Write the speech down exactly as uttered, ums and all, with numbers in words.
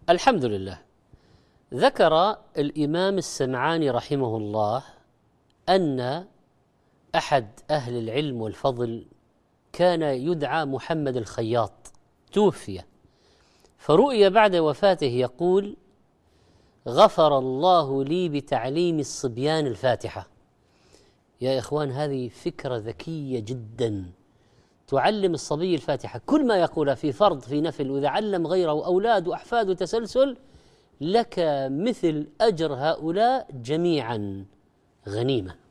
الحمد لله. ذكر الإمام السمعاني رحمه الله أن أحد أهل العلم والفضل كان يدعى محمد الخياط، توفي، فرؤي بعد وفاته يقول: غفر الله لي بتعليم الصبيان الفاتحة. يا إخوان، هذه فكرة ذكية جدا. تعلم الصبي الفاتحة، كل ما يقول في فرض في نفل، وإذا علم غيره أولاد وأحفاد تسلسل، لك مثل أجر هؤلاء جميعا، غنيمة.